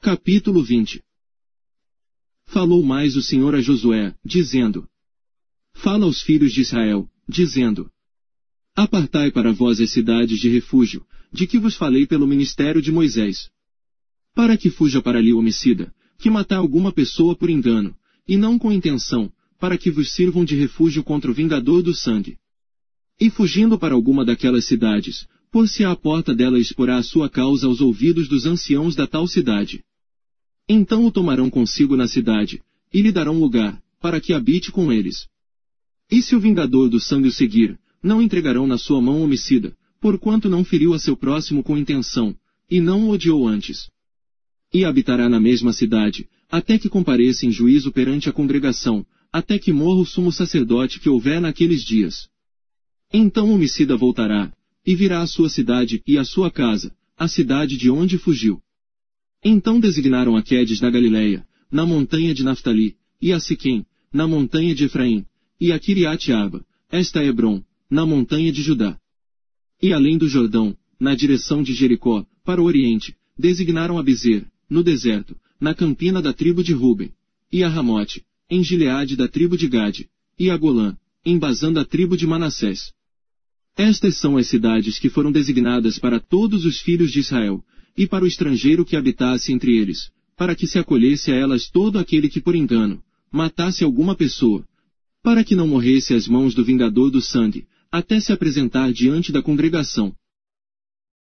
Capítulo 20. Falou mais o Senhor a Josué, dizendo: Fala aos filhos de Israel, dizendo: Apartai para vós as cidades de refúgio, de que vos falei pelo ministério de Moisés. Para que fuja para ali o homicida, que matar alguma pessoa por engano, e não com intenção, para que vos sirvam de refúgio contra o vingador do sangue. E fugindo para alguma daquelas cidades, por-se à porta dela e exporá a sua causa aos ouvidos dos anciãos da tal cidade. Então o tomarão consigo na cidade, e lhe darão lugar, para que habite com eles. E se o vingador do sangue o seguir, não entregarão na sua mão o homicida, porquanto não feriu a seu próximo com intenção, e não o odiou antes. E habitará na mesma cidade, até que compareça em juízo perante a congregação, até que morra o sumo sacerdote que houver naqueles dias. Então o homicida voltará, e virá à sua cidade e à sua casa, a cidade de onde fugiu. Então designaram a Quedes na Galileia, na montanha de Naftali, e a Siquém, na montanha de Efraim, e a Kiriate-Arba, esta é Hebrom, na montanha de Judá. E além do Jordão, na direção de Jericó, para o oriente, designaram a Bezer, no deserto, na campina da tribo de Ruben, e a Ramote, em Gileade da tribo de Gade, e a Golã, em Bazã da tribo de Manassés. Estas são as cidades que foram designadas para todos os filhos de Israel, e para o estrangeiro que habitasse entre eles, para que se acolhesse a elas todo aquele que por engano matasse alguma pessoa, para que não morresse às mãos do vingador do sangue, até se apresentar diante da congregação,